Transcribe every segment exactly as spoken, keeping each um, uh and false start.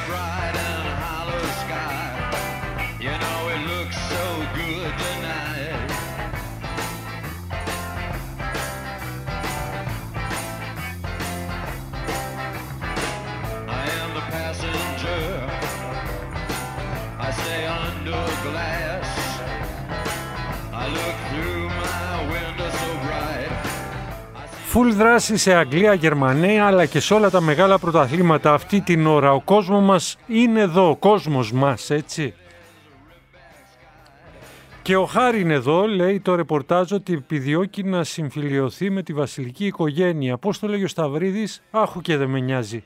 bright and hollow sky. You know it looks so good tonight. I am the passenger. I stay under glass. I look through my window so bright. Full δράση σε Αγγλία, Γερμανία αλλά και σε όλα τα μεγάλα πρωταθλήματα αυτή την ώρα. Ο κόσμος μας είναι εδώ, ο κόσμος μας, έτσι. Και ο Χάρη είναι εδώ, λέει το ρεπορτάζ ότι επιδιώκει να συμφιλιωθεί με τη βασιλική οικογένεια. Πώς το λέγει ο Σταυρίδης, άχου και δεν με νοιάζει.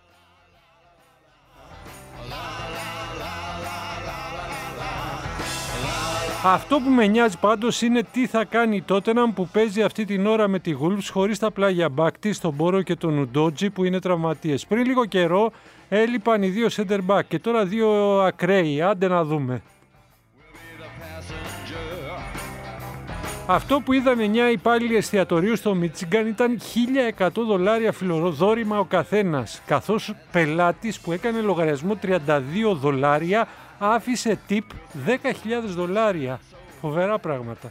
Αυτό που με νοιάζει πάντως είναι τι θα κάνει η Τότεναμ που παίζει αυτή την ώρα με τη Wolves χωρίς τα πλάγια Μπάκτη, στον Μπόρο και τον Ουντότζι που είναι τραυματίες. Πριν λίγο καιρό έλειπαν οι δύο center back και τώρα δύο ακραίοι. Άντε να δούμε. Αυτό που είδαν εννιά υπάλληλοι εστιατορίου στο Μίτσιγκαν ήταν χίλια εκατό δολάρια φιλοδόρημα ο καθένας, καθώς πελάτης που έκανε λογαριασμό τριάντα δύο δολάρια άφησε tip δέκα χιλιάδες δολάρια. Φοβερά πράγματα.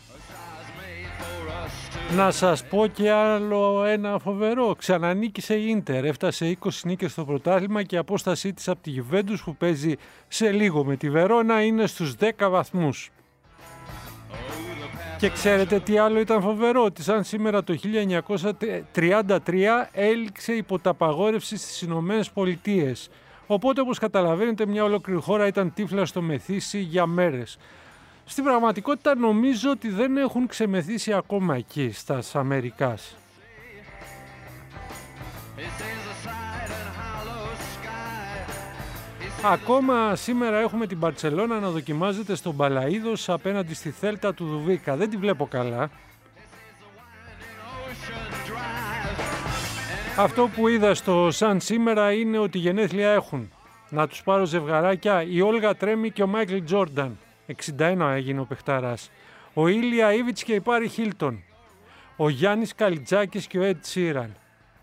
Να σας πω και άλλο ένα φοβερό. Ξανανίκησε η Ίντερ. Έφτασε είκοσι νίκες στο πρωτάθλημα και η απόστασή της από τη Γιουβέντους που παίζει σε λίγο με τη Βερόνα είναι στους δέκα βαθμούς. Και ξέρετε τι άλλο ήταν φοβερό? Ότι σαν σήμερα το χίλια εννιακόσια τριάντα τρία έληξε υποταπαγόρευση στις Ηνωμένες Πολιτείες. Οπότε, όπως καταλαβαίνετε, μια ολόκληρη χώρα ήταν τύφλα στο μεθύσι για μέρες. Στην πραγματικότητα νομίζω ότι δεν έχουν ξεμεθύσει ακόμα εκεί, στα Αμερικάς. Ακόμα σήμερα έχουμε την Μπαρτσελώνα να δοκιμάζεται στον Παλαΐδος απέναντι στη Θέλτα του Δουβίκα. Δεν τη βλέπω καλά. Αυτό που είδα στο Σαν σήμερα είναι ότι γενέθλια έχουν. Να τους πάρω ζευγαράκια, η Όλγα Τρέμι και ο Μάικλ Τζόρνταν. εξήντα ένα έγινε ο παιχταράς. Ο Ήλια Ήβιτς και η Πάρη Χίλτον. Ο Γιάννης Καλιτζάκης και ο Εντ Σίραν.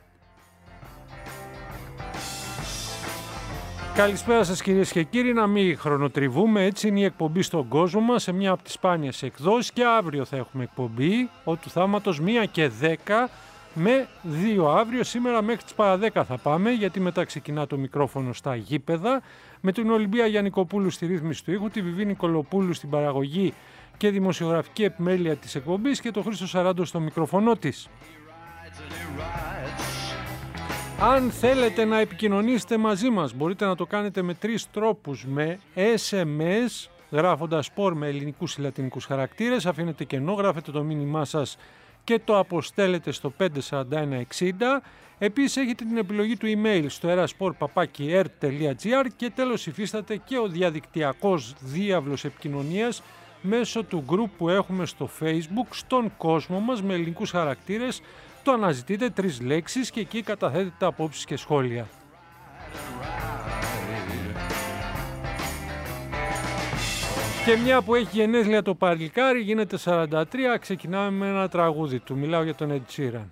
Καλησπέρα σας κυρίες και κύριοι, να μην χρονοτριβούμε, έτσι είναι η εκπομπή στον κόσμο μας σε μια από τις σπάνιες εκδόσεις και αύριο θα έχουμε εκπομπή, ο του θάματος μία και δέκα με δύο αύριο, σήμερα μέχρι τις παρά δέκα θα πάμε γιατί μετά ξεκινά το μικρόφωνο στα γήπεδα με την Ολυμπία Γιαννικοπούλου στη ρύθμιση του ήχου, τη Βιβί Νικολοπούλου στην παραγωγή και δημοσιογραφική επιμέλεια της εκπομπής και το Χρήστο Σαράντο στο μικρόφωνο της. Αν θέλετε να επικοινωνήσετε μαζί μας, μπορείτε να το κάνετε με τρεις τρόπους. Με ες εμ ες, γράφοντας σπορ με ελληνικούς ή λατινικούς χαρακτήρες, αφήνετε κενό, γράφετε το μήνυμά σας και το αποστέλλετε στο πέντε σαράντα ένα εξήντα. Επίσης έχετε την επιλογή του email στο erasport παπάκι ερ τελεία τζι άρ και τέλος υφίσταται και ο διαδικτυακός διάβλος επικοινωνίας μέσω του group που έχουμε στο Facebook, στον κόσμο μας με ελληνικούς χαρακτήρες. Το αναζητείτε τρεις λέξεις και εκεί καταθέτετε απόψεις και σχόλια. Και μια που έχει γενέθλια το παλικάρι, γίνεται σαράντα τρία, ξεκινάμε με ένα τραγούδι του. Μιλάω για τον Ed Sheeran.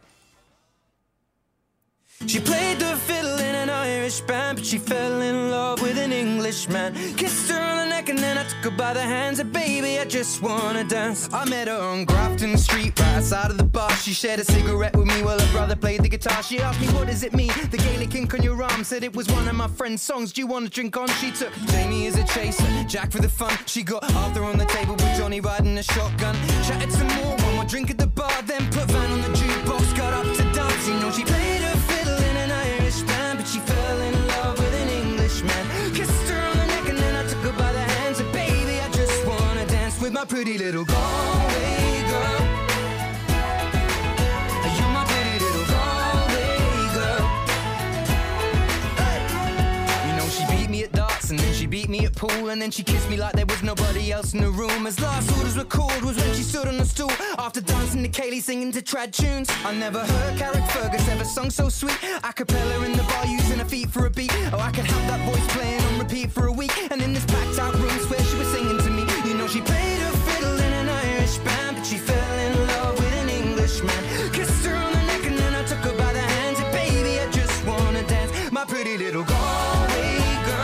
She played the fiddle in an Irish band, but she fell in love with an Englishman. Kissed her on the neck and then I took her by the hands. And baby, I just wanna dance. I met her on Grafton Street, right outside of the bar. She shared a cigarette with me while her brother played the guitar. She asked me, what does it mean? The Gaelic ink on your arm. Said it was one of my friend's songs. Do you want to drink on? She took Jamie as a chaser, Jack for the fun. She got Arthur on the table with Johnny riding a shotgun. Chatted some more, one more drink at the bar. Then put Van on the jukebox, got up to dance. You know she played her fiddle in an Irish band, but she fell in love with an Englishman. Kissed her on the neck and then I took her by the hands. And baby, I just wanna dance with my pretty little Galway girl. You're my pretty little Galway girl. Hey. You know she beat me at darts and then she beat me at pool. And then she kissed me like there was nobody else in the room. As last orders were called was when she stood on the stool after dancing to Kaylee singing to trad tunes. I never heard Carrick Fergus ever sung so sweet. A cappella in the bar using her feet for a beat. Oh, I could have that voice playing on repeat for a week. And in this packed out room where she was singing to me. You know she played her fiddle in an Irish band, but she fell in love with an Englishman. Kissed her on the neck and then I took her by the hands. And baby, I just wanna dance, my pretty little Galway girl.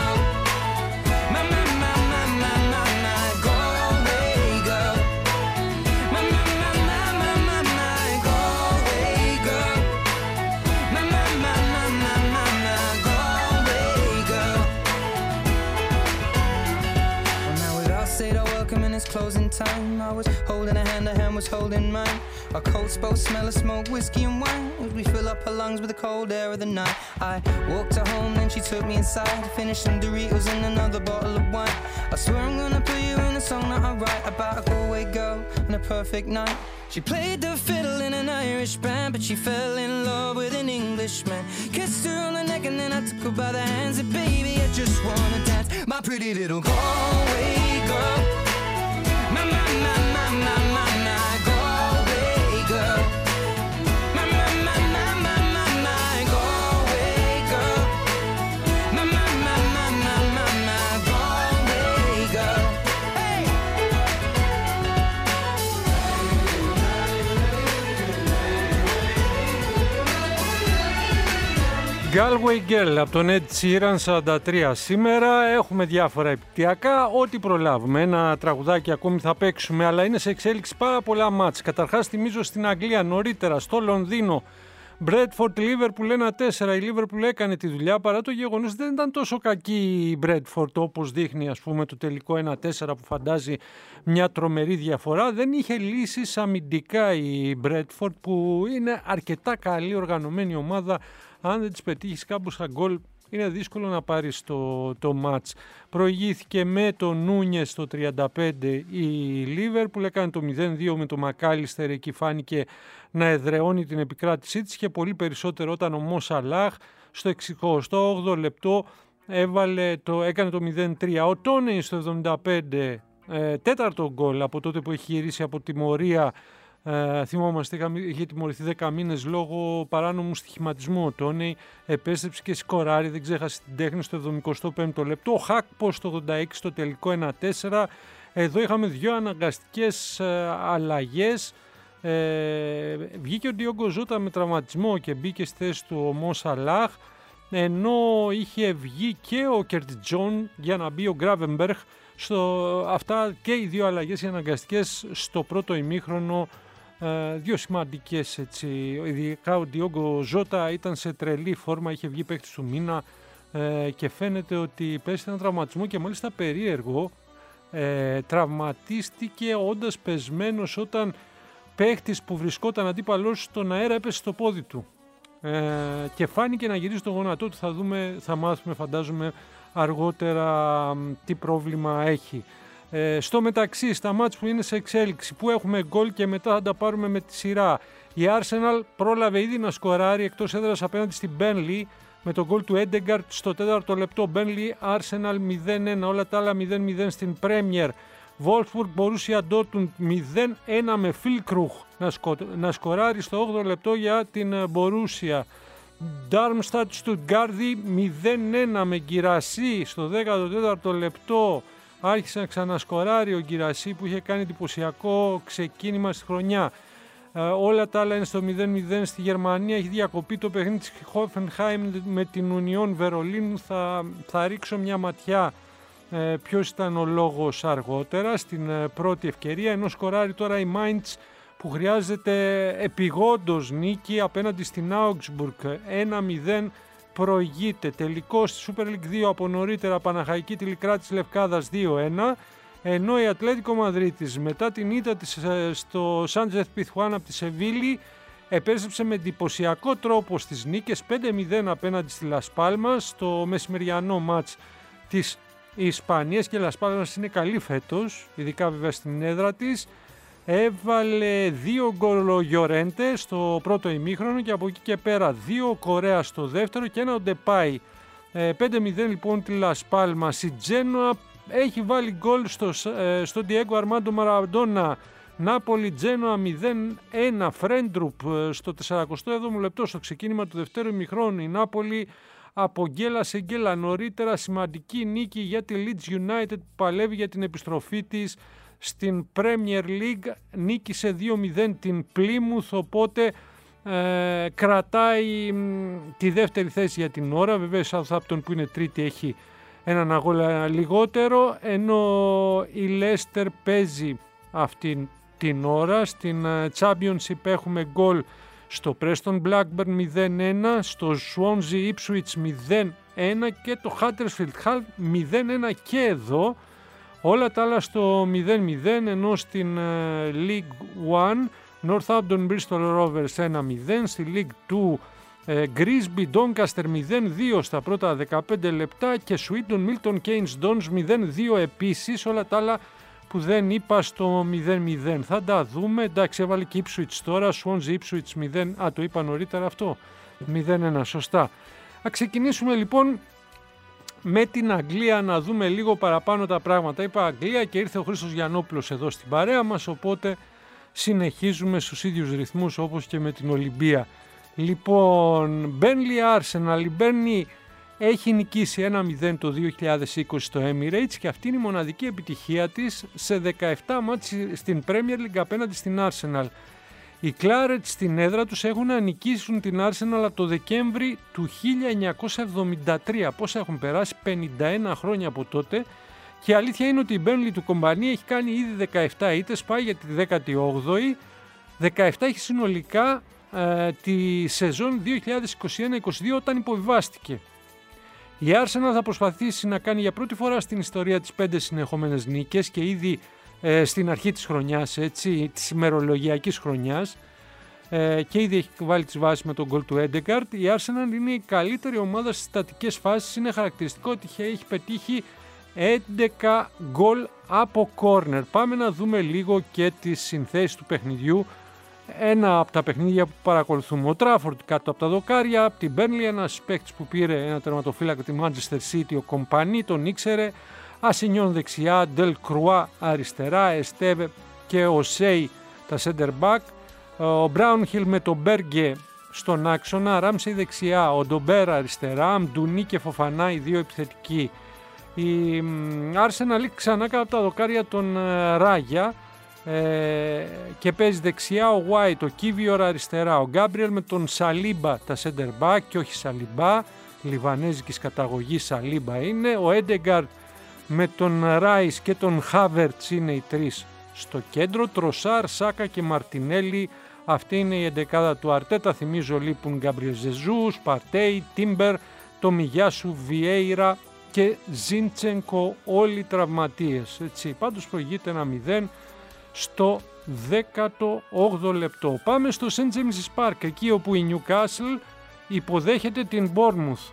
closing time. I was holding her hand, her hand was holding mine. Our coats both smell of smoke, whiskey and wine, as we fill up her lungs with the cold air of the night. I walked her home, then she took me inside, finished some Doritos and another bottle of wine. I swear I'm gonna put you in a song that I write about a Galway girl and a perfect night. She played the fiddle in an Irish band, but she fell in love with an Englishman. Kissed her on the neck and then I took her by the hands. And baby, I just wanna dance, my pretty little Galway girl. My, my, my, my, my, my, my Galway girl. My, my, my, my, my, my, my Galway girl. My, my, my, my, my, my, my Galway girl. Hey! Galway Girl από τον Ed Sheeran, σαράντα τρία σήμερα. Έχουμε διάφορα επιτυχιακά, ό,τι προλάβουμε. Ένα τραγουδάκι ακόμη θα παίξουμε, αλλά είναι σε εξέλιξη πάρα πολλά μάτς. Καταρχάς θυμίζω στην Αγγλία νωρίτερα, στο Λονδίνο, Bradford Liverpool ένα τέσσερα. Η Liverpool έκανε τη δουλειά, παρά το γεγονός δεν ήταν τόσο κακή η Bradford όπως δείχνει, ας πούμε, το τελικό ένα τέσσερα που φαντάζει μια τρομερή διαφορά. Δεν είχε λύσεις αμυντικά η Bradford, που είναι αρκετά καλή οργανωμένη ομάδα. Αν δεν τις πετύχεις κάμποσα γκολ, είναι δύσκολο να πάρεις το, το μάτς. Προηγήθηκε με τον Νούνιες στο τριάντα πέντε η Liverpool, έκανε το μηδέν δύο με τον Μακάλιστερ, εκεί φάνηκε να εδραιώνει την επικράτησή της, και πολύ περισσότερο όταν ο Mo Salah στο εξηκοστό όγδοο λεπτό έβαλε το, έκανε το μηδέν τρία. Ο Τόνεϊ στο εβδομήντα πέντε, ε, τέταρτο γκολ από τότε που έχει γυρίσει από τιμωρία. Uh, θυμόμαστε, είχε τιμωρηθεί δέκα μήνες λόγω παράνομου στοιχηματισμού. Ο Τόνεϊ επέστρεψε και σκοράρει, δεν ξέχασε την τέχνη στο εβδομηκοστό πέμπτο λεπτό. Ο Χάκπο στο ογδόντα έξι στο τελικό ένα τέσσερα. Εδώ είχαμε δύο αναγκαστικές uh, αλλαγές. Uh, βγήκε ο Ντιόγκο Ζότα με τραυματισμό και μπήκε στη θέση του ο Mo Salah, ενώ είχε βγει και ο Κέρτ Τζον για να μπει ο Γκράβενμπεργκ. Στο, αυτά και οι δύο αλλαγές οι αναγκαστικές στο πρώτο ημίχρονο. Uh, δύο σημαντικές, έτσι. Ειδικά ο Ντιόγκο Ζότα ήταν σε τρελή φόρμα, είχε βγει παίκτης του μήνα uh, και φαίνεται ότι πέσει έναν τραυματισμό, και μάλιστα περίεργο, uh, τραυματίστηκε όντας πεσμένος όταν παίκτης που βρισκόταν αντίπαλος στον αέρα έπεσε στο πόδι του uh, και φάνηκε να γυρίσει το γόνατό του. Θα δούμε, θα μάθουμε φαντάζομαι αργότερα τι πρόβλημα έχει. Ε, στο μεταξύ, στα μάτς που είναι σε εξέλιξη, που έχουμε γκολ και μετά θα τα πάρουμε με τη σειρά, η Arsenal πρόλαβε ήδη να σκοράρει εκτός έδρας απέναντι στην Burnley με τον γκολ του Έντεγκαρτ στο τέταρτο λεπτό. Burnley Arsenal μηδέν ένα, όλα τα άλλα μηδέν μηδέν στην Premier. Wolfsburg Borussia Dortmund μηδέν ένα με Füllkrug να, σκο, να σκοράρει στο όγδοο λεπτό για την Borussia. Darmstadt Stuttgart μηδέν ένα με Γκυρασί στο δέκατο τέταρτο λεπτό. Άρχισε να ξανασκοράρει ο Γκυρασί που είχε κάνει εντυπωσιακό ξεκίνημα στη χρονιά. Ε, όλα τα άλλα είναι στο μηδέν μηδέν. Στη Γερμανία έχει διακοπεί το παιχνίδι της Hoffenheim με την Union Βερολίνου. Θα, θα ρίξω μια ματιά ε, ποιος ήταν ο λόγος αργότερα στην ε, πρώτη ευκαιρία, ενώ σκοράρει τώρα η Mainz που χρειάζεται επιγόντως νίκη απέναντι στην Augsburg. ένα μηδέν προηγείται. Τελικό στη Super League δύο από νωρίτερα, Παναχαϊκή Τηλικρά της Λευκάδας δύο ένα, ενώ η Ατλέτικο Μαδρίτης μετά την ήττα της στο Σάντζεθ Πιθουάν από τη Σεβίλη επέστρεψε με εντυπωσιακό τρόπο στις νίκες πέντε μηδέν απέναντι στη Λας Πάλμας στο μεσημεριανό μάτς της Ισπανίας, και η Λας Πάλμας είναι καλή φέτος, ειδικά βέβαια στην έδρα της. Έβαλε δύο γκολ ο Γιορέντε στο πρώτο ημίχρονο και από εκεί και πέρα δύο Κορέα στο δεύτερο και ένα ο Ντεπάι. πέντε μηδέν λοιπόν τη Λας Πάλμας. Η Τζένοα έχει βάλει γκολ στο, στο Diego Armando Maradona. Νάπολη Τζένοα μηδέν ένα. Φρέντρουπ στο σαράντα έβδομο λεπτό στο ξεκίνημα του δευτέρου ημιχρόνου. Η Νάπολη από γκέλα σε γκέλα. Νωρίτερα σημαντική νίκη για τη Leeds United που παλεύει για την επιστροφή της στην Premier League. Νίκησε δύο μηδέν την Plymouth, οπότε ε, κρατάει μ, τη δεύτερη θέση για την ώρα. Βέβαια η Southampton που είναι τρίτη έχει έναν αγώνα λιγότερο, ενώ η Leicester παίζει αυτή την ώρα. Στην Championship έχουμε γκολ στο Preston Blackburn μηδέν ένα, στο Swansea Ipswich μηδέν ένα και το Huddersfield Hull μηδέν ένα και εδώ. Όλα τα άλλα στο μηδέν μηδέν, ενώ στην uh, League One Northampton Bristol Rovers ένα μηδέν, στη League δύο uh, Grimsby Doncaster μηδέν δύο στα πρώτα δεκαπέντε λεπτά και Swindon Milton Keynes Dons μηδέν δύο επίσης. Όλα τα άλλα που δεν είπα στο μηδέν μηδέν. Θα τα δούμε. Εντάξει, έβαλε και Ipswich τώρα, Swansea Ipswich μηδέν. Α, το είπα νωρίτερα αυτό. μηδέν ένα, σωστά. Θα ξεκινήσουμε λοιπόν με την Αγγλία να δούμε λίγο παραπάνω τα πράγματα. Είπα Αγγλία και ήρθε ο Χρήστος Γιαννόπουλος εδώ στην παρέα μας, οπότε συνεχίζουμε στους ίδιους ρυθμούς όπως και με την Ολυμπία. Λοιπόν, Burnley Arsenal, η Burnley έχει νικήσει ένα μηδέν το δύο χιλιάδες είκοσι στο Emirates και αυτή είναι η μοναδική επιτυχία της σε δεκαεπτά μάτς στην Premier League απέναντι στην Arsenal. Οι Clarets στην έδρα τους έχουν να νικήσουν την Arsenal από το Δεκέμβρη του χίλια εννιακόσια εβδομήντα τρία. Πόσα έχουν περάσει, πενήντα ένα χρόνια από τότε. Και η αλήθεια είναι ότι η Burnley του Κομπανί έχει κάνει ήδη δεκαεπτά ήττες, πάει για τη δέκατη όγδοη. δεκαεπτά έχει συνολικά ε, τη σεζόν δύο χιλιάδες είκοσι ένα είκοσι δύο όταν υποβιβάστηκε. Η Arsenal θα προσπαθήσει να κάνει για πρώτη φορά στην ιστορία της πέντε συνεχόμενες νίκες και ήδη ε, στην αρχή της χρονιάς, έτσι, της ημερολογιακής χρονιάς, ε, και ήδη έχει βάλει τις βάσεις με τον γκολ του Έντεγκαρτ. Η Arsenal είναι η καλύτερη ομάδα στις στατικές φάσεις. Είναι χαρακτηριστικό ότι έχει πετύχει έντεκα γκολ από κόρνερ. Πάμε να δούμε λίγο και τις συνθέσεις του παιχνιδιού. Ένα από τα παιχνίδια που παρακολουθούμε. Ο Τράφορντ κάτω από τα δοκάρια, από την Burnley ένας παίκτης που πήρε ένα τερματοφύλακα τη Manchester City, ο Κομπανί, τον ήξερε. Ασινιόν δεξιά, Ντελ Κρουά αριστερά, Εστέβε και ο Σέι τα center back. Ο Μπράουνχιλ με τον Μπέργκε στον άξονα, Ράμσεϊ δεξιά, ο Ντομπέρ αριστερά, Μντουνί και Φοφανά οι δύο επιθετικοί. Η Arsenal ξανά κάτω από τα δοκάρια τον Ράγια ε, και παίζει δεξιά ο White, ο Κίβιορ αριστερά, ο Γκάμπριελ με τον Σαλίμπα τα center back και όχι Σαλιμπά, λιβανέζικης καταγωγής Σαλίμπα είναι, ο Έντεγκαρτ με τον Ράις και τον Χάβερτς είναι οι τρεις στο κέντρο, Τροσάρ, Σάκα και Μαρτινέλη. Αυτή είναι η εντεκάδα του Αρτέτα. Θυμίζω λείπουν Γκάμπριελ Ζεζούς, Παρτέι, Τίμπερ, Τομιγιάσου, Βιέιρα και Ζίντσενκο, όλοι τραυματίες. Έτσι, πάντως προηγείται ένα μηδέν στο δέκατο όγδοο λεπτό. Πάμε στο Σεντ Τζέιμσις Πάρκ, εκεί όπου η Newcastle υποδέχεται την Bournemouth.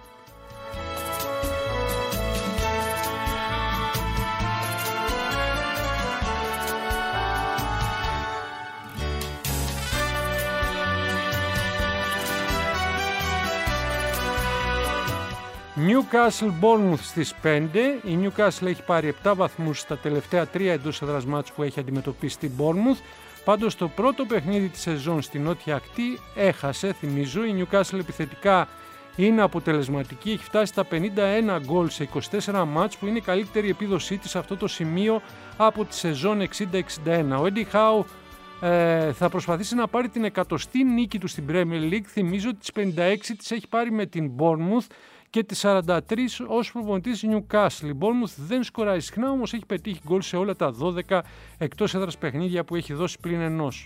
Newcastle Bournemouth στις πέντε. Η Newcastle έχει πάρει επτά βαθμούς στα τελευταία τρία εντός έδρας μάτς που έχει αντιμετωπίσει την Bournemouth. Πάντως το πρώτο παιχνίδι της σεζόν στην νότια ακτή έχασε, θυμίζω. Η Newcastle επιθετικά είναι αποτελεσματική, έχει φτάσει στα πενήντα ένα γκολ σε είκοσι τέσσερα μάτς που είναι η καλύτερη επίδοσή της σε αυτό το σημείο από τη σεζόν εξήντα εξήντα ένα. Ο Eddie Howe ε, θα προσπαθήσει να πάρει την εκατοστή νίκη του στην Premier League. Θυμίζω ότι τις πενήντα έξι τις έχει πάρει με την Bournemouth και τις σαράντα τρία ως προπονητής Newcastle. Η Bournemouth δεν σκοράει συχνά, όμως έχει πετύχει γκολ σε όλα τα δώδεκα εκτός έδρας παιχνίδια που έχει δώσει πλην ενός.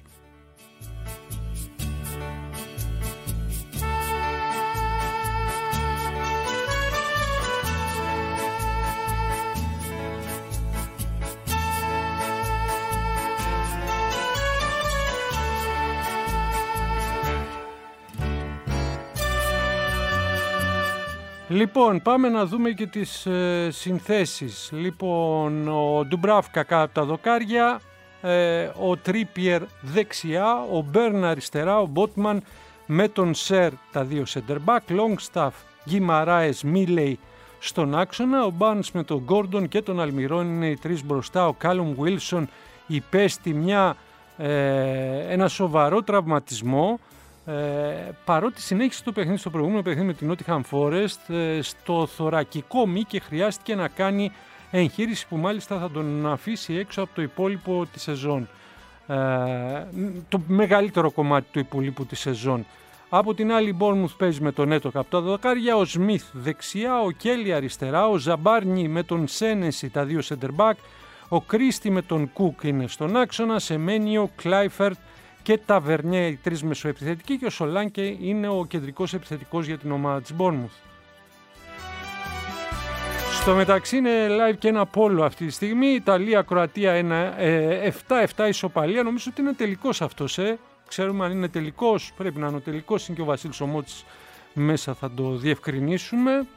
Λοιπόν, πάμε να δούμε και τις ε, συνθέσεις. Λοιπόν, ο Ντουμπράφκα κάτω από τα δοκάρια, ε, ο Τρίπιερ δεξιά, ο Μπέρν αριστερά, ο Μπότμαν με τον Σερ τα δύο center back, Longstaff, Γκιμαράες, Μίλεϊ στον άξονα, ο Μπάνς με τον Γκόρντον και τον Αλμιρόν είναι οι τρεις μπροστά, ο Κάλουμ Γουίλσον υπέστη μια, ε, ένα σοβαρό τραυματισμό. Ε, παρότι συνέχισε το παιχνίδι στο προηγούμενο παιχνίδι με την Nottingham Forest ε, στο θωρακικό μη και χρειάστηκε να κάνει εγχείρηση που μάλιστα θα τον αφήσει έξω από το υπόλοιπο της σεζόν, ε, το μεγαλύτερο κομμάτι του υπολείπου της σεζόν. Από την άλλη η Bournemouth παίζει με τον Έτοκα από τα δοκάρια, ο Σμιθ δεξιά, ο Κέλι αριστερά, ο Ζαμπάρνι με τον Σένεση τα δύο center back, ο Κρίστη με τον Κουκ είναι στον άξονα, Σεμένιο, Κλάιφερτ και Ταβερνιέ οι τρεις μεσοεπιθετικοί και ο Σολάνκε είναι ο κεντρικός επιθετικός για την ομάδα της Bournemouth. Στο μεταξύ είναι live και ένα πόλο αυτή τη στιγμή. Ιταλία-Κροατία επτά επτά ισοπαλία. Νομίζω ότι είναι τελικός αυτός. Ε. Ξέρουμε αν είναι τελικός. Πρέπει να είναι ο τελικός. Είναι και ο Βασίλης Ομότης μέσα, θα το διευκρινίσουμε.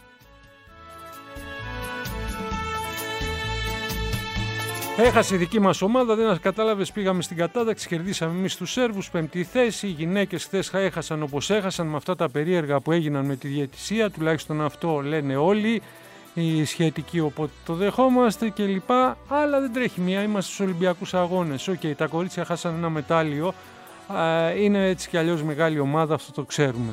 Έχασε η δική μας ομάδα, δεν μας κατάλαβες, πήγαμε στην κατάταξη, κερδίσαμε εμείς τους Σέρβους, πέμπτη θέση. Οι γυναίκες χθες έχασαν όπως έχασαν με αυτά τα περίεργα που έγιναν με τη διαιτησία, τουλάχιστον αυτό λένε όλοι. Οι σχετικοί, οπότε το δεχόμαστε κλπ. Αλλά δεν τρέχει μία, είμαστε στους Ολυμπιακούς Αγώνες. Οκ, okay, τα κορίτσια χάσαν ένα μετάλλιο. Είναι έτσι κι αλλιώς μεγάλη ομάδα, αυτό το ξέρουμε.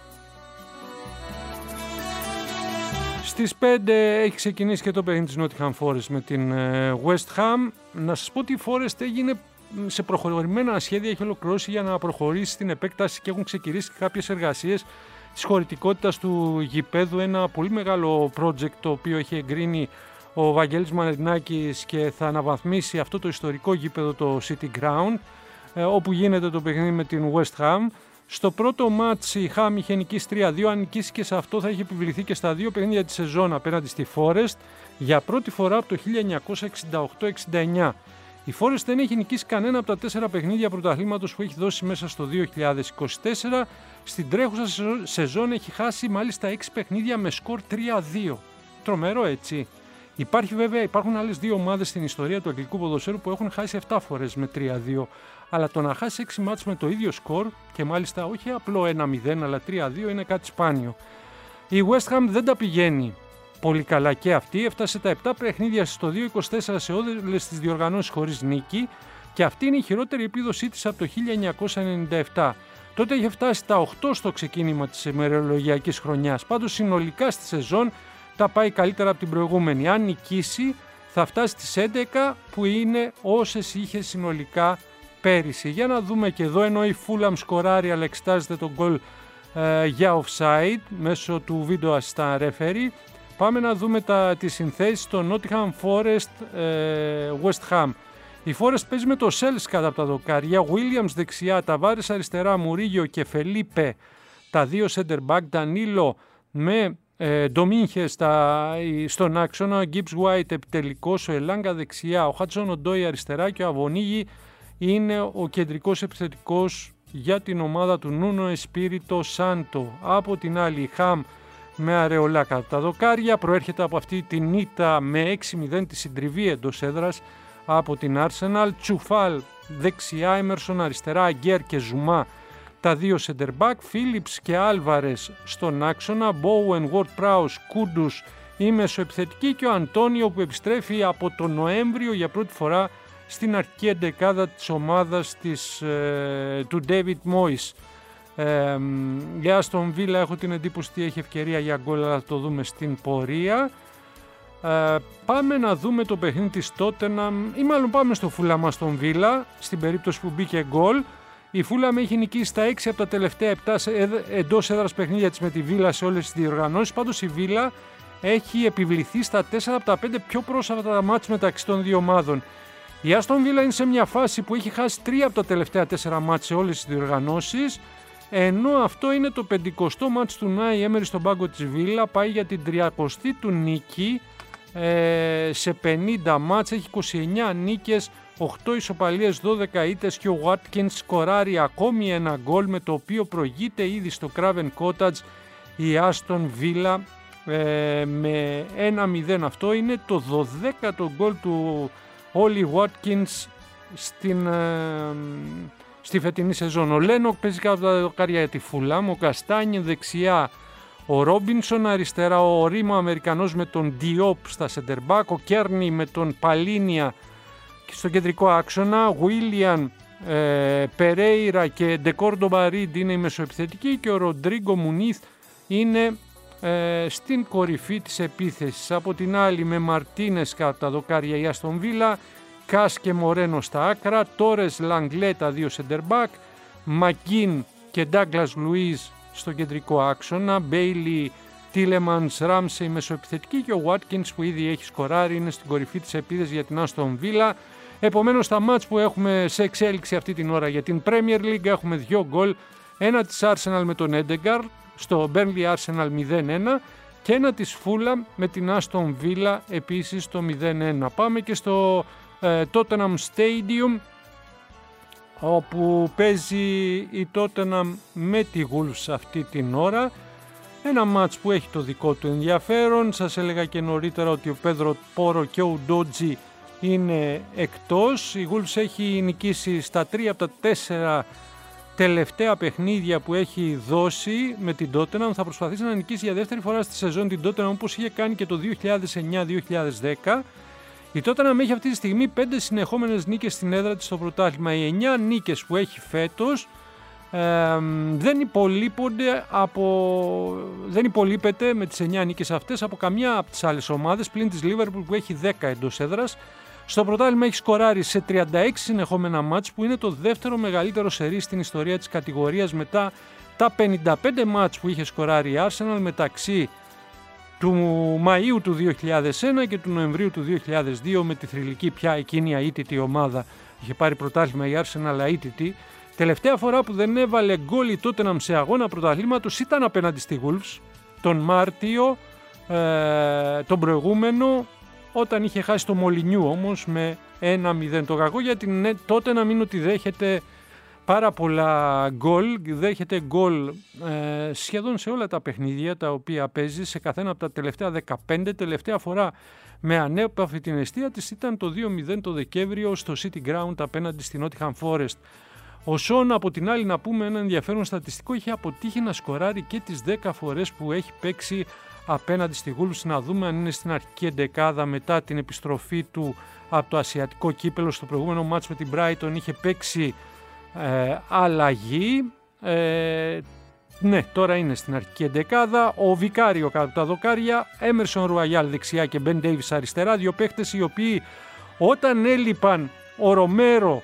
Στις πέντε έχει ξεκινήσει και το παιχνίδι της Nottingham Forest με την West Ham. Να σας πω ότι η Forest έγινε σε προχωρημένα σχέδια, έχει ολοκληρώσει για να προχωρήσει στην επέκταση και έχουν ξεκινήσει κάποιες εργασίες της χωρητικότητας του γηπέδου. Ένα πολύ μεγάλο project το οποίο έχει εγκρίνει ο Βαγγέλης Μαρινάκης και θα αναβαθμίσει αυτό το ιστορικό γήπεδο, το City Ground, όπου γίνεται το παιχνίδι με την West Ham. Στο πρώτο μάτς η Ham είχε νικήσει τρία δύο, αν νικήσει και σε αυτό θα είχε επιβληθεί και στα δύο παιχνίδια της σεζόν απέναντι στη Forest για πρώτη φορά από το χίλια εννιακόσια εξήντα οκτώ εξήντα εννιά. Η Forest δεν έχει νικήσει κανένα από τα τέσσερα παιχνίδια πρωταθλήματος που έχει δώσει μέσα στο δύο χιλιάδες είκοσι τέσσερα. Στην τρέχουσα σεζόν έχει χάσει μάλιστα έξι παιχνίδια με σκορ τρία δύο. Τρομερό, έτσι. Υπάρχει βέβαια, υπάρχουν άλλες δύο ομάδες στην ιστορία του αγγλικού ποδοσφαίρου που έχουν χάσει επτά φορές με τρία δύο. Αλλά το να χάσει έξι μάτς με το ίδιο σκορ και μάλιστα όχι απλό ένα μηδέν αλλά τρία δύο είναι κάτι σπάνιο. Η West Ham δεν τα πηγαίνει πολύ καλά και αυτή. Έφτασε τα επτά παιχνίδια στο δύο είκοσι τέσσερα σε όλες τις διοργανώσεις χωρίς νίκη και αυτή είναι η χειρότερη επίδοσή της από το χίλια εννιακόσια ενενήντα επτά. Τότε είχε φτάσει τα οκτώ στο ξεκίνημα της ημερολογιακής χρονιάς. Πάντως συνολικά στη σεζόν τα πάει καλύτερα από την προηγούμενη. Αν νικήσει θα φτάσει στις έντεκα που είναι όσες είχε συνολικά πέρυσι. Για να δούμε και εδώ, ενώ η Fulham σκοράρει αλλά εξετάζεται τον γκολ ε, για offside μέσω του βίντεο assistant referee. Πάμε να δούμε τα, τις συνθέσεις στο Nottingham Forest ε, West Ham. Η Forest παίζει με το Sels κατά από τα δοκάρια, Williams δεξιά, Tavares αριστερά, Μουρίγιο και Φελίπε τα δύο center back, Ντανίλο με ε, Ντομίνχε στον άξονα, ο Gibbs White επιτελικός, ο Ελάγκα δεξιά, ο Χάτσον Οντόι αριστερά και ο Αβονίγη είναι ο κεντρικός επιθετικός για την ομάδα του Νούνο Εσπίριτο Σάντο. Από την άλλη η Χαμ με Αρεολά κατά τα δοκάρια, προέρχεται από αυτή την ήττα με έξι μηδέν τη συντριβή εντός έδρας από την Arsenal. Τσουφάλ δεξιά, Έμερσον αριστερά, Αγκέρ και Ζουμά τα δύο center back, Φίλιπς και Άλβαρες στον άξονα, Μπόουεν, Ward Prowse, Κούντους η μεσοεπιθετική και ο Αντώνιο που επιστρέφει από τον Νοέμβριο για πρώτη φορά στην αρχική εντεκάδα της ομάδας της, ε, του David Moyes. Ε, για Aston Villa έχω την εντύπωση ότι έχει ευκαιρία για γκολ, αλλά θα το δούμε στην πορεία. Ε, πάμε να δούμε το παιχνίδι της Tottenham, ή μάλλον πάμε στο Fulham Aston Villa, στην περίπτωση που μπήκε γκολ. Η Fulham έχει νικήσει στα έξι από τα τελευταία επτά εντός έδρας παιχνίδια της με τη Villa σε όλες τις διοργανώσεις. Πάντως η Villa έχει επιβληθεί στα τέσσερα από τα πέντε πιο πρόσφατα μάτς μεταξύ των δύο ομάδων. Η Aston Villa είναι σε μια φάση που έχει χάσει τρία από τα τελευταία τέσσερα μάτς σε όλες τις διοργανώσεις, ενώ αυτό είναι το πεντηκοστό μάτς του Νάι Έμερι στον πάγκο της Villa, πάει για την τριακοστή του νίκη ε, σε πενήντα μάτς, έχει είκοσι εννιά νίκες, οκτώ ισοπαλίες, δώδεκα ήττες και ο Watkins σκοράρει ακόμη ένα γκολ με το οποίο προηγείται ήδη στο Craven Cottage η Aston Villa ε, με ένα μηδέν. Αυτό είναι το δωδέκατο γκολ του Όλι Watkins στην, ε, στη φετινή σεζόν. Ο Λένοκ παίζει κάτω από τα δοκάρια για τη Fulham, ο Καστάνι δεξιά, ο Ρόμπινσον αριστερά, ο Ρήμο Αμερικανός με τον Diop στα center back, ο Κέρνι με τον Παλίνια στο κεντρικό άξονα, Βίλιαν, ε, Περέιρα και Ντεκόρντο Ρίντ είναι η μεσοεπιθετική και ο Ροντρίγκο Μουνίθ είναι ε, στην κορυφή της επίθεσης. Από την άλλη με Μαρτίνες κατά τα δοκάρια η Αστον Βίλα, Κας και Μορένο στα άκρα, Τόρες Λαγκλέ τα δύο center back, Μακίν και Ντάγκλας Λουίζ στο κεντρικό άξονα, Μπέιλι, Τίλεμανς, Ράμσεϊ μεσοεπιθετική και ο Watkins που ήδη έχει σκοράρει είναι στην κορυφή της επίθεσης για την Αστον Βίλα. Επομένως τα μάτς που έχουμε σε εξέλιξη αυτή την ώρα για την Premier League έχουμε δύο γκολ, ένα της Arsenal με τον Έντεγκαρ στο Burnley Arsenal μηδέν ένα και ένα της Φούλαμ με την Άστον Βίλα επίσης το μηδέν ένα. Πάμε και στο ε, Tottenham Stadium, όπου παίζει η Tottenham με τη Wolves αυτή την ώρα. Ένα μάτς που έχει το δικό του ενδιαφέρον. Σας έλεγα και νωρίτερα ότι ο Πέδρο Πόρο και ο Ντότζι είναι εκτός. Η Wolves έχει νικήσει στα τρία από τα τέσσερα τελευταία παιχνίδια που έχει δώσει με την Tottenham. Θα προσπαθήσει να νικήσει για δεύτερη φορά στη σεζόν την Tottenham, όπως είχε κάνει και το δύο χιλιάδες εννιά δύο χιλιάδες δέκα. Η Tottenham έχει αυτή τη στιγμή πέντε συνεχόμενες νίκες στην έδρα της στο πρωτάθλημα. Οι εννιά νίκες που έχει φέτος ε, δεν υπολείπονται από, δεν υπολείπεται με τις εννιά νίκες αυτές από καμιά από τις άλλες ομάδες, πλην της Liverpool που έχει δέκα εντός έδρας. Στο πρωτάθλημα έχει σκοράρει σε τριάντα έξι συνεχόμενα μάτς, που είναι το δεύτερο μεγαλύτερο σερί στην ιστορία της κατηγορίας, μετά τα πενήντα πέντε μάτς που είχε σκοράρει η Arsenal μεταξύ του Μαΐου του δύο χιλιάδες ένα και του Νοεμβρίου του δύο χιλιάδες δύο, με τη θρυλική πια εκείνη αίτητη ομάδα. Είχε πάρει πρωτάθλημα η Arsenal αίτητη. Τελευταία φορά που δεν έβαλε γκόλ η Tottenham σε αγώνα πρωταθλήματος ήταν απέναντι στη Wolves τον Μάρτιο, ε, τον προηγούμενο, όταν είχε χάσει το Μολινιού όμως με ένα μηδέν. Το κακό για την Tottenham είναι ότι δέχεται πάρα πολλά γκολ, δέχεται γκολ ε, σχεδόν σε όλα τα παιχνίδια τα οποία παίζει, σε καθένα από τα τελευταία δεκαπέντε. Τελευταία φορά με ανέπαφη την αιστεία της ήταν το δύο μηδέν το Δεκέμβριο στο City Ground απέναντι στην Nottingham Forest. Ο Σον, από την άλλη, να πούμε ένα ενδιαφέρον στατιστικό, είχε αποτύχει να σκοράρει και τις δέκα φορές που έχει παίξει απέναντι στη Wolves. Να δούμε αν είναι στην αρχική εντεκάδα μετά την επιστροφή του από το ασιατικό κύπελο. Στο προηγούμενο μάτς με την Brighton είχε παίξει ε, αλλαγή. Ε, ναι, τώρα είναι στην αρχική εντεκάδα. Ο Βικάριο κάτω από τα δοκάρια, Έμερσον Ρουαγιάλ δεξιά και Μπεν Ντέιβις αριστερά. Δύο παίχτες οι οποίοι όταν έλειπαν ο Ρομέρο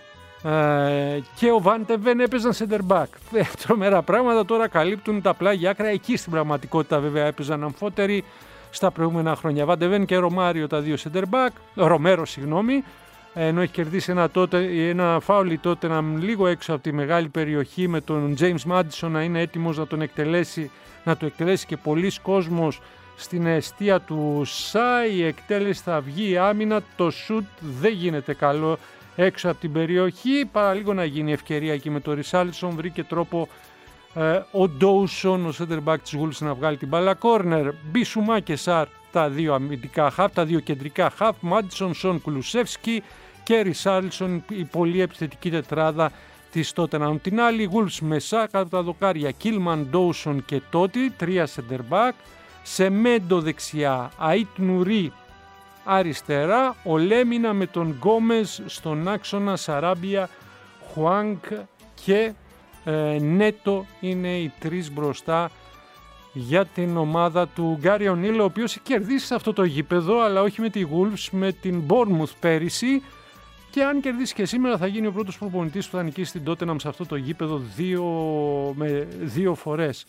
ε, και ο Βάντεβεν έπαιζαν center back. Ε, τρομερά πράγματα, τώρα καλύπτουν τα πλάγια άκρα. Εκεί στην πραγματικότητα βέβαια έπαιζαν αμφότεροι στα προηγούμενα χρόνια. Βάντεβεν και Ρωμάριο τα δύο center back. Ρομέρο, συγγνώμη. Ενώ έχει κερδίσει ένα, τότε, ένα φάουλι τότε να λίγο έξω από τη μεγάλη περιοχή, με τον James Madison να είναι έτοιμος να τον εκτελέσει, να το εκτελέσει και πολλοί κόσμος στην αιστεία του Σάι. Η εκτέλεση θα βγει άμυνα, το σουτ δεν γίνεται καλό έξω από την περιοχή, παρά λίγο να γίνει ευκαιρία εκεί με το Ρισάλισον. Βρήκε τρόπο ε, ο Ντόουσον, ο center back της Wolves, να βγάλει την μπάλα. Κόρνερ, Μπισουμά και Σάρ, τα δύο αμυντικά χαφ, τα δύο κεντρικά χαφ, Μάντισον, Σον, Κουλουσεύσκι και Ρισάλισον, η πολύ επιθετική τετράδα της Tottenham. Την άλλη, Wolves μεσά κάτω από τα δοκάρια, Κίλμαν, Ντόουσον και Τότι, τρία center back, Σεμέντο δεξιά, Αϊτ Νουρί αριστερά, ο Λέμινα με τον Γκόμες στον άξονα, Σαράμπια, Χουάνκ και ε, Νέτο είναι οι τρεις μπροστά για την ομάδα του Γκάρι Ονίλ, ο οποίος έχει κερδίσει σε αυτό το γήπεδο, αλλά όχι με τη Wolves, με την Bournemouth πέρυσι, και αν κερδίσει και σήμερα θα γίνει ο πρώτος προπονητής που θα νικήσει την Tottenham σε αυτό το γήπεδο δύο, με δύο φορές.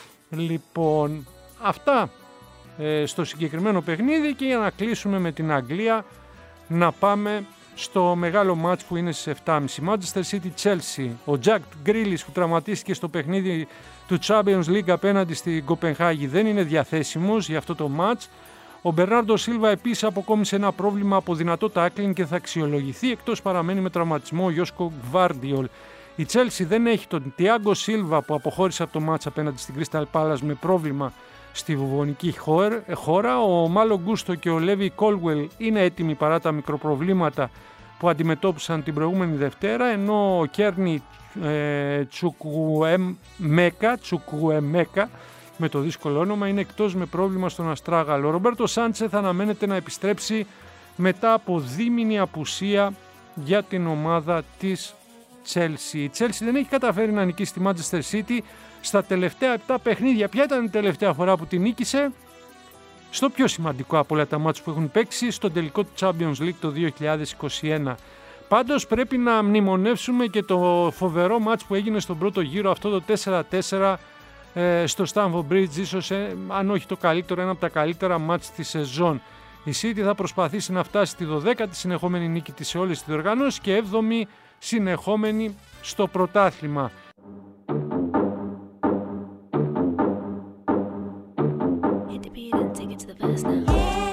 Λοιπόν, αυτά ε, στο συγκεκριμένο παιχνίδι, και για να κλείσουμε με την Αγγλία να πάμε στο μεγάλο μάτς που είναι στις επτά και μισή. Manchester City Chelsea. Ο Jack Grealish, που τραυματίστηκε στο παιχνίδι του Champions League απέναντι στην Κοπενχάγη, δεν είναι διαθέσιμος για αυτό το μάτς. Ο Μπερνάρντο Σίλβα επίσης αποκόμισε ένα πρόβλημα από δυνατό τάκλινγκ και θα αξιολογηθεί. Εκτός παραμένει με τραυματισμό ο Γιώσκο Γκβάρντιολ. Η Chelsea δεν έχει τον Τιάγκο Σίλβα, που αποχώρησε από το μάτς απέναντι στην Crystal Palace με πρόβλημα στη βουβονική χώρα. Ο Μάλο Γκούστο και ο Λέβι Κόλουελ είναι έτοιμοι παρά τα μικροπροβλήματα που αντιμετώπισαν την προηγούμενη Δευτέρα, ενώ ο Κέρνι ε, Τσουκουεμέκα, Τσουκουεμέκα με το δύσκολο όνομα είναι εκτός με πρόβλημα στον αστράγαλο. Ο Ρομπέρτο Σάντσεθ αναμένεται να επιστρέψει μετά από δίμηνη απουσία για την ομάδα της Chelsea. Η Chelsea δεν έχει καταφέρει να νικήσει τη Manchester City στα τελευταία επτά παιχνίδια. Ποια ήταν η τελευταία φορά που την νίκησε? Στο πιο σημαντικό από όλα τα μάτς που έχουν παίξει, στο τελικό του Champions League το δύο χιλιάδες είκοσι ένα. Πάντως πρέπει να μνημονεύσουμε και το φοβερό μάτς που έγινε στον πρώτο γύρο, αυτό το τέσσερα τέσσερα ε, στο Stamford Bridge, ίσως ε, αν όχι το καλύτερο, ένα από τα καλύτερα μάτς της σεζόν. Η City θα προσπαθήσει να φτάσει στη δωδέκατη συνεχόμενη νίκη της σε όλες τις διοργανώσεις και έβδομη συνεχόμενη στο πρωτάθλημα. Hit the beat. us now.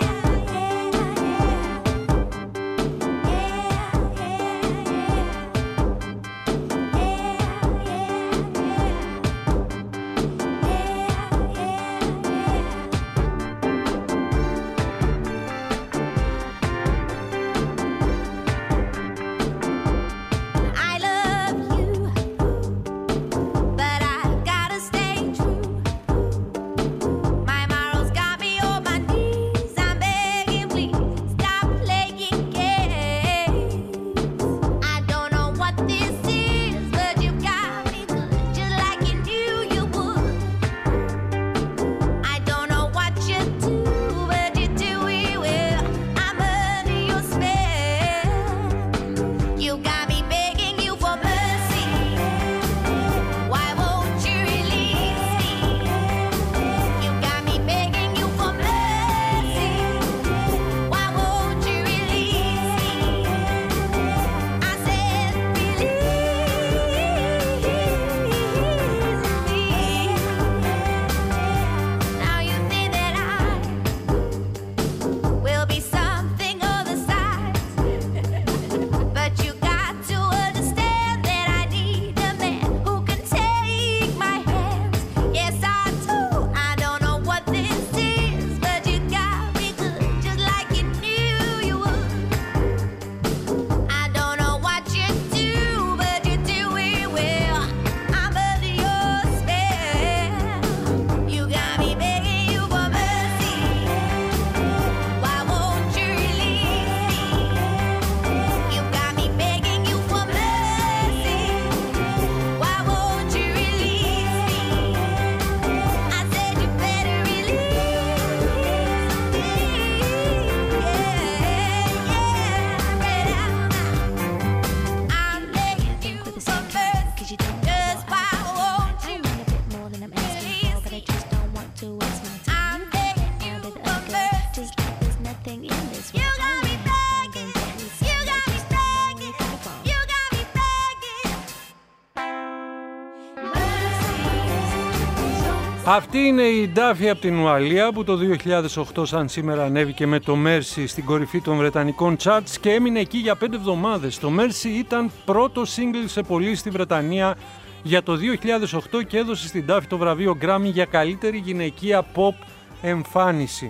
Αυτή είναι η Duffy από την Ουαλία που το δύο χιλιάδες οκτώ σαν σήμερα ανέβηκε με το Mercy στην κορυφή των βρετανικών charts και έμεινε εκεί για πέντε εβδομάδες. Το Mercy ήταν πρώτο single σε πωλήσει στη Βρετανία για το δύο χιλιάδες οκτώ και έδωσε στην Duffy το βραβείο Grammy για καλύτερη γυναικεία pop εμφάνιση.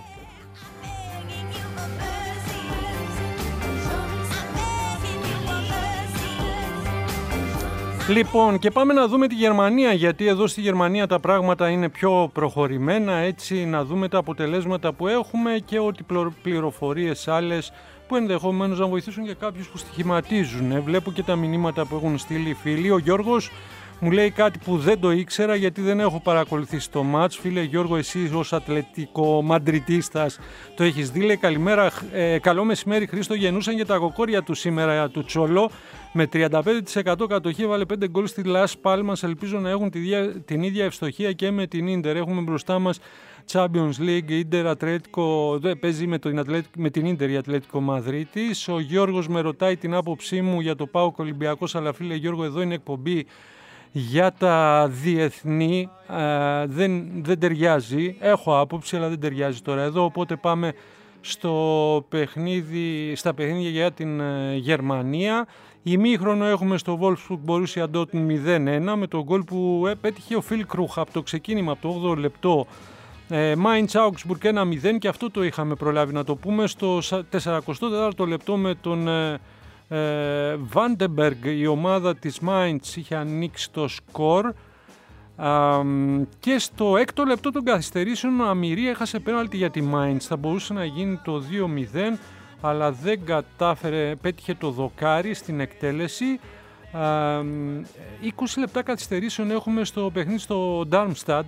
Λοιπόν, και πάμε να δούμε τη Γερμανία, γιατί εδώ στη Γερμανία τα πράγματα είναι πιο προχωρημένα, έτσι να δούμε τα αποτελέσματα που έχουμε και ότι πληροφορίες άλλες που ενδεχομένως να βοηθήσουν και κάποιους που στοιχηματίζουν. Βλέπω και τα μηνύματα που έχουν στείλει οι φίλοι. Ο Γιώργος μου λέει κάτι που δεν το ήξερα γιατί δεν έχω παρακολουθήσει το μάτς. Φίλε Γιώργο, εσύ ως ατλετικό μαντριτίστας το έχεις δει. Λέει καλημέρα, ε, καλό μεσημέρι Χρήστο, γεννούσαν για τα κοκόρια του σήμερα του Τσόλο. Με τριάντα πέντε τοις εκατό κατοχή έβαλε πέντε γκολ στη Las Palmas. Ελπίζω να έχουν τη δια, την ίδια ευστοχία και με την Ίντερ. Έχουμε μπροστά μας Champions League, Ίντερ Ατλέτικο, παίζει με, το, με την Ίντερ η Ατλέτικο Μαδρίτης. Ο Γιώργος με ρωτάει την άποψή μου για το ΠΑΟΚ Ολυμπιακός, αλλά φίλε Γιώργο, εδώ είναι εκπομπή για τα διεθνή, ε, δεν, δεν ταιριάζει. Έχω άποψη, αλλά δεν ταιριάζει τώρα εδώ, οπότε πάμε στο παιχνίδι, στα παιχνίδια για την ε, Γερμανία. Ημίχρονο έχουμε στο Wolfsburg Borussia Dortmund μηδέν ένα με τον γκολ που πέτυχε ο Φιλ Κρούχ από το ξεκίνημα από το όγδοο λεπτό. Ε, Mainz Augsburg ένα μηδέν και αυτό το είχαμε προλάβει να το πούμε στο σαράντα τέταρτο λεπτό με τον ε, ε, Vandenberg. Η ομάδα της Mainz είχε ανοίξει το σκορ ε, και στο έκτο λεπτό των καθυστερήσεων ο Αμυρί έχασε πέναλτι για τη Mainz. Θα μπορούσε να γίνει το δύο μηδέν αλλά δεν κατάφερε, πέτυχε το δοκάρι στην εκτέλεση. Ε, είκοσι λεπτά καθυστερήσεων έχουμε στο παιχνίδι στο Darmstadt.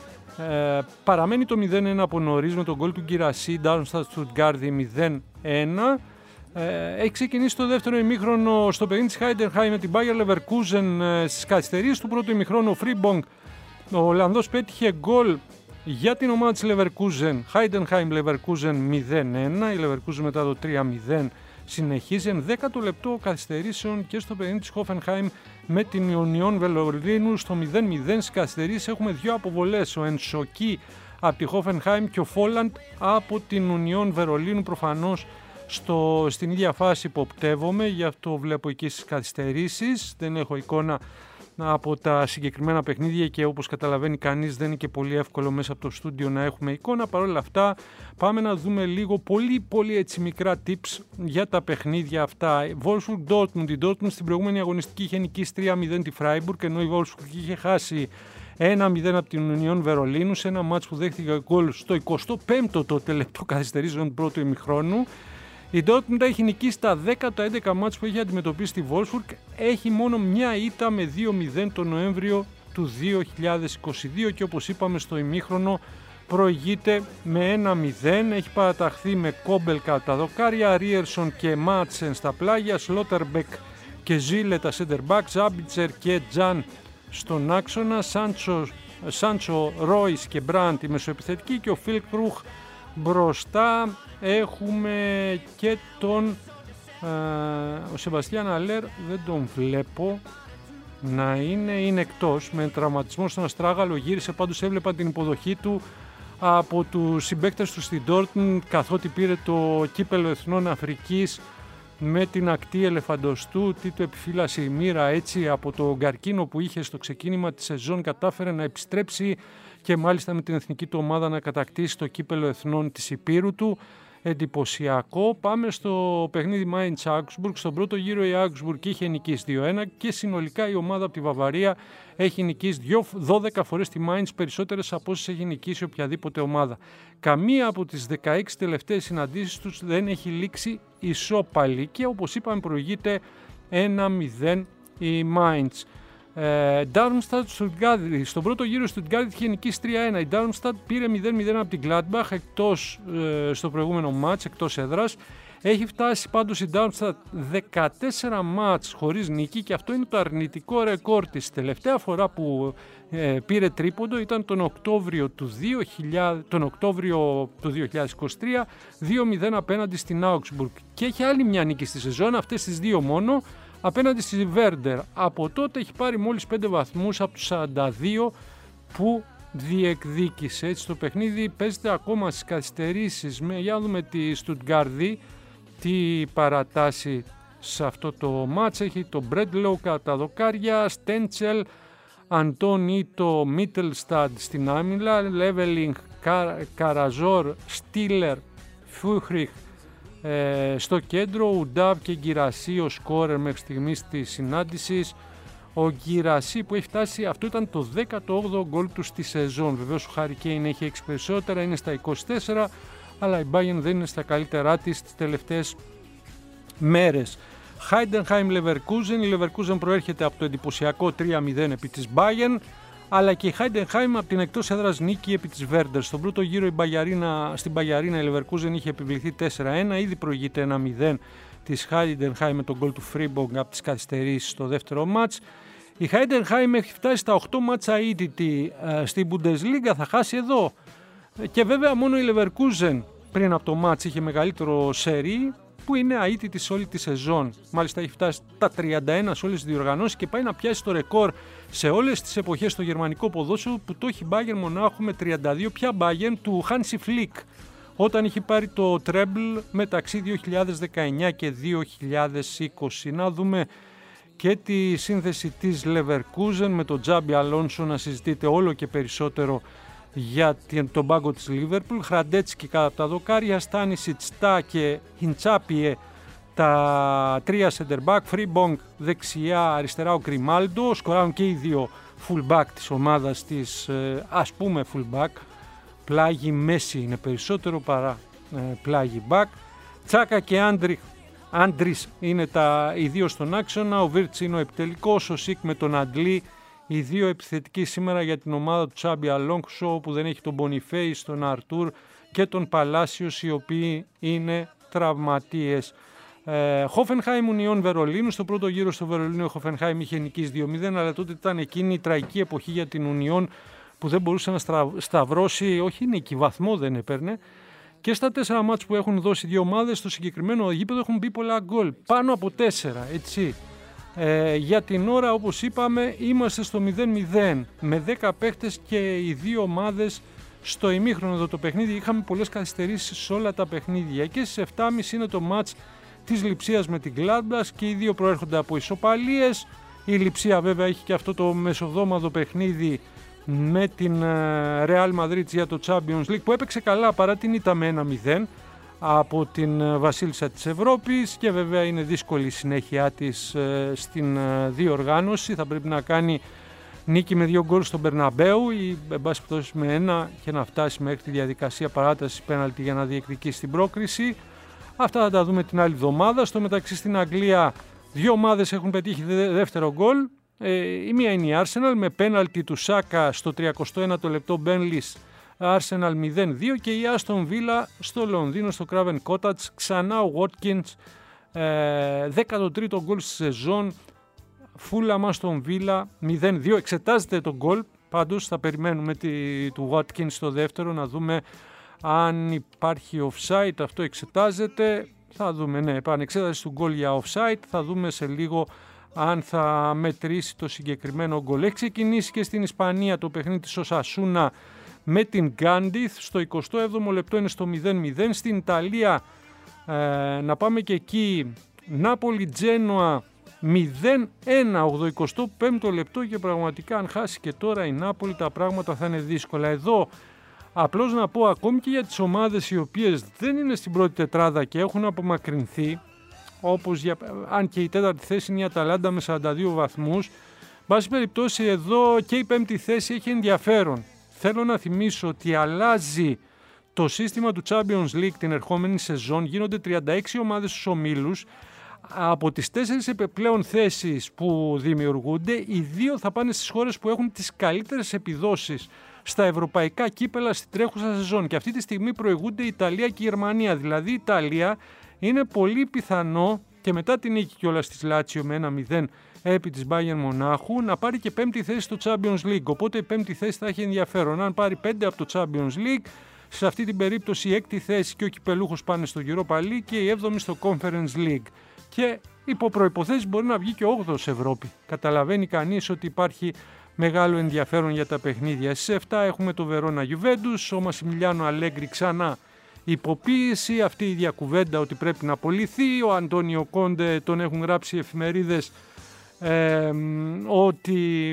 Ε, παραμένει το μηδέν ένα από νωρίς με τον γκολ του Γκυρασί, Darmstadt Stuttgart μηδέν ένα. Ε, έχει ξεκινήσει το δεύτερο ημίχρονο στο παιχνίδι της Heidenheim με την Bayer Leverkusen ε, στις καθυστερήσεις του πρώτου ημίχρονου. Ο Frimpong, ο Ολλανδός, πέτυχε γκολ για την ομάδα της Leverkusen, Heidenheim Leverkusen μηδέν ένα. Η Leverkusen μετά το τρία μηδέν συνεχίζει. Ενδέκατο λεπτό καθυστερήσεων και στο παιχνίδι της Hoffenheim με την Union Βερολίνου στο μηδέν μηδέν. Στις καθυστερήσεις έχουμε δύο αποβολές. Ο Ενσοκί από τη Hoffenheim και ο Φόλαντ από την Ουνιόν Βερολίνου, προφανώς στο, στην ίδια φάση υποπτεύομαι, γι' αυτό βλέπω εκεί στις καθυστερήσεις, δεν έχω εικόνα από τα συγκεκριμένα παιχνίδια και όπως καταλαβαίνει κανείς δεν είναι και πολύ εύκολο μέσα από το στούντιο να έχουμε εικόνα. Παρ' όλα αυτά πάμε να δούμε λίγο πολύ πολύ έτσι μικρά tips για τα παιχνίδια αυτά. Wolfsburg Dortmund, η Dortmund στην προηγούμενη αγωνιστική είχε νικήσει τρία μηδέν τη Freiburg, ενώ η Wolfsburg είχε χάσει ένα μηδέν από την Ουνιόν Βερολίνου σε ένα μάτς που δέχτηκε γκολ στο εικοστό πέμπτο το τελευταίο καθυστερήσεων του πρώτου ημιχρόνου. Η Dortmund έχει νικήσει τα δέκα από τα έντεκα μάτς που έχει αντιμετωπίσει τη Wolfsburg. Έχει μόνο μια ήττα με δύο μηδέν τον Νοέμβριο του δύο χιλιάδες είκοσι δύο και όπως είπαμε στο ημίχρονο προηγείται με ένα μηδέν. Έχει παραταχθεί με Κόμπελ κατά τα δοκάρια, Ρίερσον και Μάτσεν στα πλάγια, Σλότερμπεκ και Ζήλε τα center back, Ζάμπιτσερ και Τζαν στον άξονα, Σάντσο, Σάντσο Ρόις και Μπραντ η μεσοεπιθετική και ο Φίλκρουχ μπροστά. Έχουμε και τον ε, ο Σεμπαστιάν Αλέρ, δεν τον βλέπω να είναι, είναι εκτός με τραυματισμό στον αστράγαλο, γύρισε, πάντως έβλεπα την υποδοχή του από τους συμπαίκτες του στην Dortmund καθότι πήρε το κύπελο Εθνών Αφρικής με την ακτή ελεφαντοστού. Τι του επιφύλασε η μοίρα, έτσι από το καρκίνο που είχε στο ξεκίνημα της σεζόν κατάφερε να επιστρέψει και μάλιστα με την εθνική του ομάδα να κατακτήσει το κύπελο Εθνών της Υπήρου του. Εντυπωσιακό. Πάμε στο παιχνίδι Mainz-Augsburg. Στον πρώτο γύρο η Augsburg είχε νικήσει δύο ένα και συνολικά η ομάδα από τη Βαβαρία έχει νικήσει δώδεκα φορές τη Mainz, περισσότερες από όσες έχει νικήσει οποιαδήποτε ομάδα. Καμία από τις δεκαέξι τελευταίες συναντήσεις τους δεν έχει λήξει ισόπαλη και όπως είπαμε προηγείται ένα μηδέν η Mainz. Darmstadt Stuttgart. Στον πρώτο γύρο η Stuttgart είχε νικήσει τρία ένα. Η Darmstadt πήρε μηδέν μηδέν από την Gladbach εκτός, ε, στο προηγούμενο μάτς, εκτός έδρας. Έχει φτάσει πάντως η Darmstadt δεκατέσσερα μάτς χωρίς νίκη και αυτό είναι το αρνητικό ρεκόρ της. Τελευταία φορά που ε, πήρε τρίποντο ήταν τον Οκτώβριο του, δύο χιλιάδες, τον Οκτώβριο του δύο χιλιάδες είκοσι τρία, δύο μηδέν απέναντι στην Augsburg. Και έχει άλλη μια νίκη στη σεζόν, αυτές τις δύο μόνο, απέναντι στη Werder. Από τότε έχει πάρει μόλις πέντε βαθμούς από τους σαράντα δύο που διεκδίκησε. Έτσι το παιχνίδι παίζεται ακόμα στις καθυστερήσεις. Με, για να δούμε τη Στουτγκάρδη τι παρατάσει σε αυτό το μάτς. Έχει το Μπρέντλο κατά τα δοκάρια, Στέντσελ, Αντώνη το Μίτελσταντ στην άμυλα, Λέβελινγκ, Καραζόρ, Στίλερ, Φούχριχ Ε, στο κέντρο, Ουντάβ και Γκυρασί ο σκόρερ μέχρι στιγμής της συνάντησης. Ο Γκυρασί που έχει φτάσει, αυτό ήταν το δέκατο όγδοο γκολ του στη σεζόν. Βεβαίως ο Χάρι Κέιν έχει έξι περισσότερα, είναι στα είκοσι τέσσερα, αλλά η Bayern δεν είναι στα καλύτερά της τις τελευταίες μέρες. Heidenheim Leverkusen, η Leverkusen προέρχεται από το εντυπωσιακό τρία μηδέν επί της Bayern, αλλά και η Heidenheim από την εκτός έδρας νίκη επί της Werder. Στον πρώτο γύρο η Μπαγιαρίνα, στην Μπαγιαρίνα η Leverkusen είχε επιβληθεί τέσσερα ένα, ήδη προηγείται ένα μηδέν της Heidenheim με τον γκολ του Fribourg από τις καθυστερήσεις στο δεύτερο μάτς. Η Heidenheim έχει φτάσει στα οκτώ μάτσα αίτητη στην Bundesliga, θα χάσει εδώ. Και βέβαια μόνο η Leverkusen πριν από το μάτς είχε μεγαλύτερο σερί, που είναι αίτητη σε όλη τη σεζόν. Μάλιστα έχει φτάσει τα τριάντα ένα σε όλες τις διοργανώσεις και πάει να πιάσει το ρεκόρ σε όλες τις εποχές στο γερμανικό ποδόσφαιρο που το έχει Bayern Μονάχου με τριάντα δύο, πια Bayern του Hansi Flick, όταν είχε πάρει το treble μεταξύ δύο χιλιάδες δεκαεννιά και δύο χιλιάδες είκοσι. Να δούμε και τη σύνθεση της Leverkusen με τον Τζάμπι Αλόνσο να συζητείτε όλο και περισσότερο για τον πάγκο της Λίβερπουλ. Χραντέτσκι κατά τα δοκάρια, Στάνισιτ, Στά και Χιντσάπιε τα τρία center back, Φρίμπονγκ δεξιά, αριστερά ο Γκριμάλντο. Σκοράρουν και οι δύο full back της ομάδας της, ας πούμε full back. Πλάγι Μέση είναι περισσότερο παρά ε, πλάγι back. Τσάκα και Άντρι, Άντρις είναι τα, οι δύο στον άξονα. Ο Βίρτς είναι ο επιτελικός, ο Σικ με τον Αντλή. Οι δύο επιθετικοί σήμερα για την ομάδα του Τσάμπι Αλόνσο που δεν έχει τον Μπονιφέη, τον Αρτούρ και τον Παλάσιος, οι οποίοι είναι τραυματίες. Χόφενχάιμ Ουνιόν Βερολίνου. Στο πρώτο γύρο στο Βερολίνο η Χόφενχάιμ είχε νικήσει δύο μηδέν, αλλά τότε ήταν εκείνη η τραγική εποχή για την Ουνιόν που δεν μπορούσε να στρα... σταυρώσει, όχι νίκη, βαθμό δεν έπαιρνε. Και στα τέσσερα μάτς που έχουν δώσει δύο ομάδες, στο συγκεκριμένο γήπεδο έχουν μπει πολλά γκολ. Πάνω από τέσσερα, έτσι. Ε, για την ώρα, όπως είπαμε, είμαστε στο μηδέν μηδέν με δέκα παίχτες και οι δύο ομάδες Στο ημίχρονο εδώ το παιχνίδι είχαμε πολλές καθυστερήσεις σε όλα τα παιχνίδια και στις επτά και μισή είναι το μάτς της Λειψίας με την Gladbach και οι δύο προέρχονται από ισοπαλίες. Η Λειψία βέβαια έχει και αυτό το μεσοβδόμαδο παιχνίδι με την Real Madrid για το Champions League που έπαιξε καλά παρά την ήττα με ένα μηδέν από την βασίλισσα της Ευρώπης και βέβαια είναι δύσκολη η συνέχεια της στην διοργάνωση. Θα πρέπει να κάνει νίκη με δύο γκολ στον Μπερναμπέου ή εν πάση περιπτώσει με ένα και να φτάσει μέχρι τη διαδικασία παράτασης πέναλτι για να διεκδικήσει την πρόκριση. Αυτά θα τα δούμε την άλλη εβδομάδα. Στο μεταξύ στην Αγγλία δύο ομάδες έχουν πετύχει δεύτερο γκολ. Ε, η μία είναι η Arsenal με πέναλτι του Σάκα στο τριακοστό ένατο λεπτό Μπένλις, Arsenal μηδέν δύο και η Aston Villa στο Λονδίνο στο Craven Cottage ξανά ο Watkins, ε, δέκατο τρίτο γκολ στη σεζόν. Fulham Aston Villa μηδέν δύο, εξετάζεται το γκολ, πάντως θα περιμένουμε τη, του Watkins στο δεύτερο να δούμε αν υπάρχει offside, αυτό εξετάζεται, θα δούμε, ναι, επανεξέταση του γκολ για offside, θα δούμε σε λίγο αν θα μετρήσει το συγκεκριμένο γκολ. Έχει ξεκινήσει και στην Ισπανία το παιχνίδι της Οσασούνα με την Γκάντιθ, στο εικοστό έβδομο λεπτό είναι στο μηδέν μηδέν. Στην Ιταλία ε, να πάμε και εκεί, Νάπολη Τζένοα μηδέν ένα, ογδοηκοστό πέμπτο λεπτό και πραγματικά αν χάσει και τώρα η Νάπολη τα πράγματα θα είναι δύσκολα. Εδώ απλώς να πω ακόμη και για τις ομάδες οι οποίες δεν είναι στην πρώτη τετράδα και έχουν απομακρυνθεί, όπως για, αν και η τέταρτη θέση είναι η Αταλάντα με σαράντα δύο βαθμούς, βάση περιπτώσει εδώ και η πέμπτη θέση έχει ενδιαφέρον. Θέλω να θυμίσω ότι αλλάζει το σύστημα του Champions League την ερχόμενη σεζόν, γίνονται τριάντα έξι ομάδες στους ομίλους. Από τις τέσσερις επιπλέον θέσεις που δημιουργούνται, οι δύο θα πάνε στις χώρες που έχουν τις καλύτερες επιδόσεις στα ευρωπαϊκά κύπελα στην τρέχουσα σεζόν. Και αυτή τη στιγμή προηγούνται η Ιταλία και η Γερμανία. Δηλαδή η Ιταλία είναι πολύ πιθανό και μετά την νίκη κιόλας της Λάτσιο με ένα μηδέν επί της Bayern Μονάχου να πάρει και πέμπτη θέση στο Champions League. Οπότε η πέμπτη θέση θα έχει ενδιαφέρον. Αν πάρει πέντε από το Champions League, σε αυτή την περίπτωση η έκτη θέση και ο κυπελούχος πάνε στο Europa League και η έβδομη στο Conference League. Και υπό προϋποθέσεις μπορεί να βγει και όγδοος Ευρώπη. Καταλαβαίνει κανείς ότι υπάρχει μεγάλο ενδιαφέρον για τα παιχνίδια. Στις επτά έχουμε το Βερόνα Γιουβέντους, ο Μασιμιλιάνο Αλέγκρι ξανά υποποίηση, αυτή η διακουβέντα ότι πρέπει να απολυθεί. Ο Αντώνιο Κόντε, τον έχουν γράψει οι εφημερίδες ε, ότι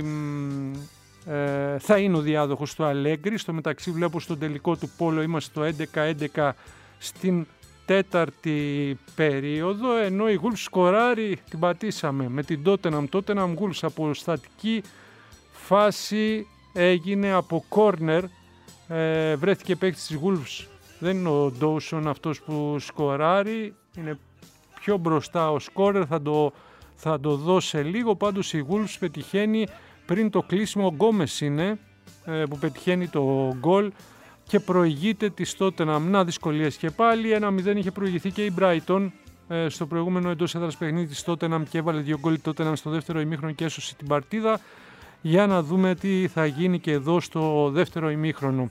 ε, θα είναι ο διάδοχος του Αλέγκρι. Στο μεταξύ βλέπω στον τελικό του πόλο είμαστε το έντεκα έντεκα στην τέταρτη περίοδο, ενώ η Wolves σκοράρει, την πατήσαμε με την Tottenham. Tottenham Wolves από στατική φάση έγινε από corner, ε, βρέθηκε παίκτης της Wolves, δεν είναι ο Dawson αυτός που σκοράρει, είναι πιο μπροστά ο σκόρερ, θα το, θα το δω σε λίγο. Πάντως η Wolves πετυχαίνει πριν το κλείσιμο, ο Γκόμες είναι ε, που πετυχαίνει το γκολ και προηγείται της Tottenham. Να δυσκολίες και πάλι, ένα μηδέν είχε προηγηθεί και η Brighton ε, στο προηγούμενο εντός έδρας παιχνίδι της Tottenham και έβαλε δύο γκολ η Tottenham στο δεύτερο ημίχρονο και έσωσε την παρτίδα. Για να δούμε τι θα γίνει και εδώ στο δεύτερο ημίχρονο.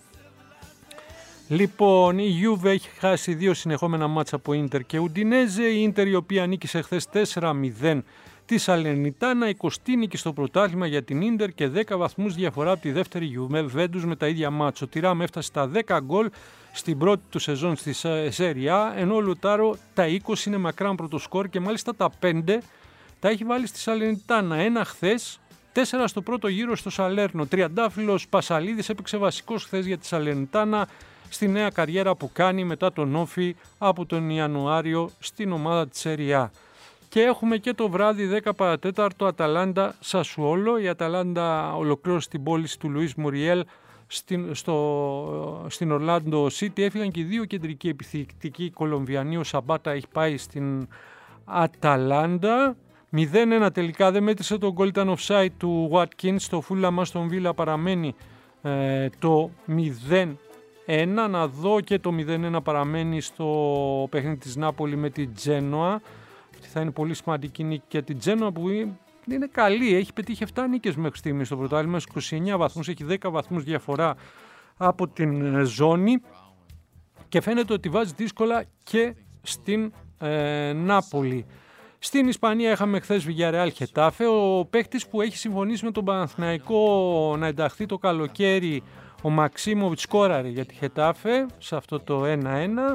Λοιπόν, η Juve έχει χάσει δύο συνεχόμενα μάτσα από Ίντερ και Ουντινέζε. Η Ίντερ η οποία νίκησε χθες τέσσερα μηδέν τη Σαλερνιτάνα, εικοστή νίκη στο πρωτάθλημα για την Ίντερ και δέκα βαθμούς διαφορά από τη δεύτερη Juventus με τα ίδια μάτς. Ο Τιράμ έφτασε στα δέκα γκολ στην πρώτη του σεζόν στη Serie A, ενώ ο Λουτάρο τα είκοσι είναι μακράν πρωτοσκόρ και μάλιστα τα πέντε τα έχει βάλει στη Σαλερνιτάνα. Ένα χθες, τέσσερα στο πρώτο γύρο στο Σαλέρνο. Τριαντάφυλλος Πασαλίδης έπαιξε βασικός χθες για τη Σαλερνιτάνα στη νέα καριέρα που κάνει μετά τον Όφι από τον Ιανουάριο στην ομάδα της Serie A. Και έχουμε και το βράδυ δέκα παρά τέταρτο Αταλάντα Σασουόλο. Η Αταλάντα ολοκλήρωσε την πώληση του Λουίς Μουριέλ στην, στο, στην Ορλάντο Σίτι. Έφυγαν και οι δύο κεντρικοί επιθετικοί Κολομβιανοί. Ο Σαμπάτα έχει πάει στην Αταλάντα. μηδέν ένα τελικά, δεν μέτρησε το γκολ, ήταν offside του Watkins. Το Fulham Aston Villa παραμένει ε, το μηδέν ένα. Να δω και το μηδέν ένα παραμένει στο παιχνίδι της Νάπολη με την Τζένοα. Αυτή θα είναι πολύ σημαντική νίκη για την Τζένοα που είναι καλή. Έχει πετύχει επτά νίκες μέχρι στιγμή στο πρωτάθλημα, είκοσι εννέα βαθμούς, έχει δέκα βαθμούς διαφορά από την ζώνη και φαίνεται ότι βάζει δύσκολα και στην ε, Νάπολη. Στην Ισπανία είχαμε χθες Villarreal Χετάφε. Ο παίχτης που έχει συμφωνήσει με τον Παναθηναϊκό να ενταχθεί το καλοκαίρι, Ο Μαξίμοβιτ σκόραρε για τη Χετάφε σε αυτό το ένα ένα.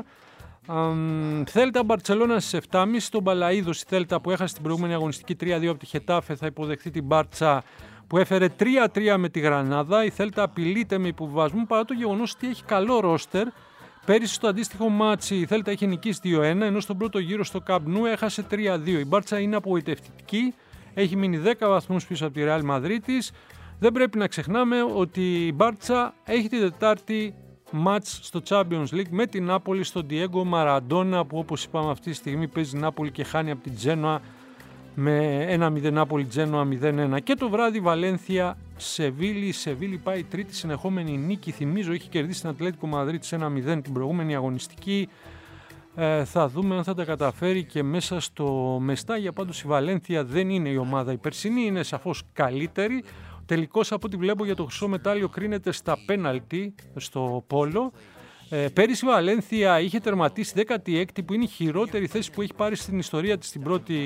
Θέλτα Μπαρτσελώνα στις επτά και μισή. Τον Παλαΐδος η Θέλτα που έχασε την προηγούμενη αγωνιστική τρία δύο από τη Χετάφε θα υποδεχθεί την Μπάρτσα που έφερε τρία τρία με τη Γρανάδα. Η Θέλτα απειλείται με υποβιβασμό παρά το γεγονός ότι έχει καλό ρόστερ. Πέρυσι στο αντίστοιχο μάτσι η Θέλτα είχε νικήσει δύο ένα, ενώ στον πρώτο γύρο στο Camp Nou έχασε τρία δύο. Η Μπάρτσα είναι απογοητευτική, έχει μείνει δέκα βαθμούς πίσω από τη Ρεάλ Μαδρίτης. Δεν πρέπει να ξεχνάμε ότι η Μπάρτσα έχει την Τετάρτη μάτς στο Champions League με την Νάπολη στον Diego Maradona, που όπως είπαμε αυτή τη στιγμή παίζει Νάπολη και χάνει από την Τζένοα με ένα μηδέν, Νάπολη Τζένοα μηδέν ένα. Και το βράδυ Βαλένθια Σεβίλη. Η Σεβίλη πάει τρίτη συνεχόμενη νίκη. Θυμίζω έχει κερδίσει την Ατλέτικο Μαδρίτης ένα μηδέν την προηγούμενη αγωνιστική. Ε, θα δούμε αν θα τα καταφέρει και μέσα στο Μεστάγια. Πάντως η Βαλένθια δεν είναι η ομάδα η περσινή, είναι σαφώς καλύτερη. Τελικώς από ό,τι βλέπω για το χρυσό μετάλλιο κρίνεται στα πέναλτι στο πόλο. Ε, πέρυσι η Βαλένθια είχε τερματίσει δέκατη έκτη που είναι η χειρότερη θέση που έχει πάρει στην ιστορία της στην πρώτη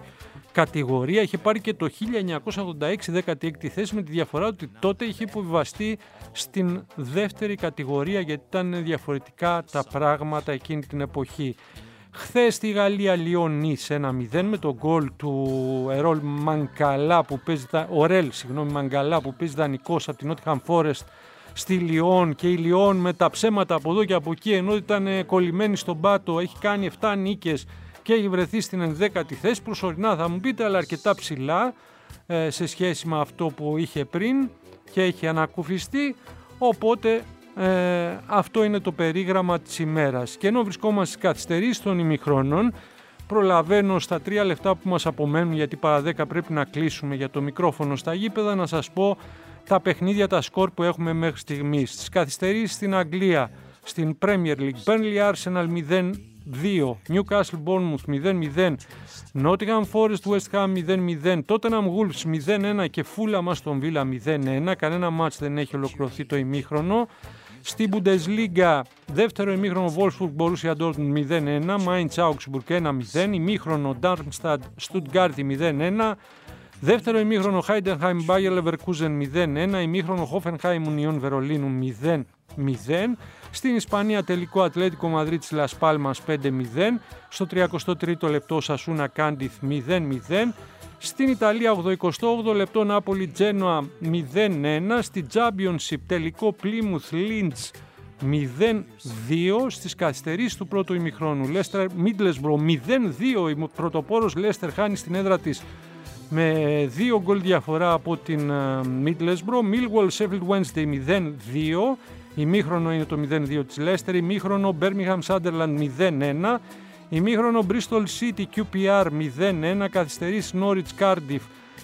κατηγορία. Είχε πάρει και το χίλια εννιακόσια ογδόντα έξι δέκατη έκτη θέση, με τη διαφορά ότι τότε είχε υποβιβαστεί στην δεύτερη κατηγορία γιατί ήταν διαφορετικά τα πράγματα εκείνη την εποχή. Χθες στη Γαλλία Λιόν Νις ένα μηδέν με τον γκολ του Ερόλ Μαγκαλά που παίζει, Ορέλ, συγγνώμη, Μαγκαλά που παίζει δανεικός από την Νότιχαμ Φόρεστ στη Λιόν, και η Λιόν με τα ψέματα από εδώ και από εκεί, ενώ ήταν κολλημένη στον πάτο, έχει κάνει επτά νίκες και έχει βρεθεί στην ενδέκατη θέση. Προσωρινά θα μου πείτε, αλλά αρκετά ψηλά ε, σε σχέση με αυτό που είχε πριν και έχει ανακουφιστεί, οπότε ε, αυτό είναι το περίγραμμα της ημέρας. Και ενώ βρισκόμαστε στις καθυστερήσεις των ημιχρόνων, προλαβαίνω στα τρία λεπτά που μας απομένουν, γιατί παρά δέκα πρέπει να κλείσουμε για το μικρόφωνο στα γήπεδα, να σας πω τα παιχνίδια, τα σκορ που έχουμε μέχρι στιγμής. Στις καθυστερήσεις στην Αγγλία, στην Premier League, Burnley Arsenal μηδέν δύο, Newcastle Bournemouth μηδέν μηδέν, Nottingham Forest West Ham μηδέν μηδέν, Tottenham Wolves μηδέν ένα και Fulham Aston Villa μηδέൻ ένα. Κανένα μάτς δεν έχει ολοκληρωθεί το ημίχρονο. Στην Bundesliga, δεύτερο ημίχρονο Wolfsburg Borussia Dortmund μηδέν ένα, Mainz Augsburg ένα μηδέν, ημίχρονο Darmstadt Stuttgart μηδέν ένα, δεύτερο ημίχρονο Heidenheim Bayer Leverkusen μηδέν ένα, ημίχρονο Hoffenheim Union Βερολίνου μηδέν μηδέν. Στην Ισπανία τελικό Ατλέτικο Μαδρίτης Las Palmas πέντε μηδέν, στο τριακοστό τρίτο λεπτό Σασούνα Κάντιθ μηδέν μηδέν. Στην Ιταλία ογδοηκοστό όγδοο λεπτό Νάπολη Τζένοα μηδέν ένα, στη Championship τελικό Plymouth Linz μηδέν δύο, στις καθυστερήσεις του πρώτου ημιχρόνου Leicester Middlesbrough μηδέν δύο, η πρωτοπόρος Leicester χάνει στην έδρα της με δύο γκολ διαφορά από την Middlesbrough. Millwall Sheffield Wednesday μηδέν δύο, ημίχρονο είναι το μηδέν δύο της Leicester, ημίχρονο Birmingham Sunderland μηδέν ένα, ημίχρονο Bristol City κιου πι αρ μηδέν ένα, καθυστερήσεις Norwich Cardiff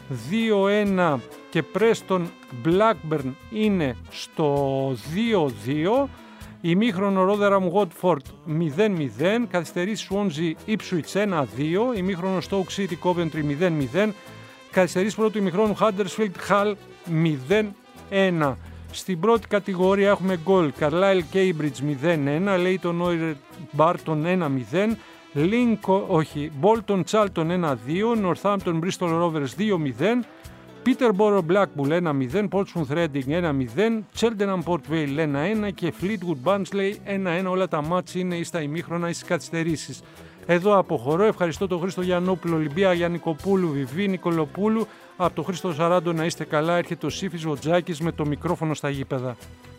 δύο ένα και Preston Blackburn είναι στο δύο δύο, ημίχρονο Rotherham Watford μηδέν μηδέν, καθυστερήσεις Swansea Ipswich ένα δύο, ημίχρονο Stoke City Coventry μηδέν μηδέν, καθυστερήσεις πρώτου ημιχρόνου Huddersfield Hull μηδέν ένα. Στην πρώτη κατηγορία έχουμε γκολ Carlisle Cambridge μηδέν ένα, Leyton Orient Barton ένα μηδέν, Lincoln, όχι, Bolton Charlton ένα δύο, Northampton Bristol Rovers δύο μηδέν, Peterborough Blackpool ένα μηδέν, Portsmouth Reading ένα μηδέν, Cheltenham Port Vale ένα ένα και Fleetwood Barnsley ένα ένα. Όλα τα μάτς είναι ή στα ημίχρονα ή στις καθυστερήσεις. Εδώ αποχωρώ. Ευχαριστώ τον Χρήστο Γιαννόπουλο, Ολυμπία Γιαννικοπούλου, Βιβί Νικολοπούλου. Από τον Χρήστο Σαράντο να είστε καλά. Έρχεται ο Σύφης Βοτζάκης με το μικρόφωνο στα γήπεδα.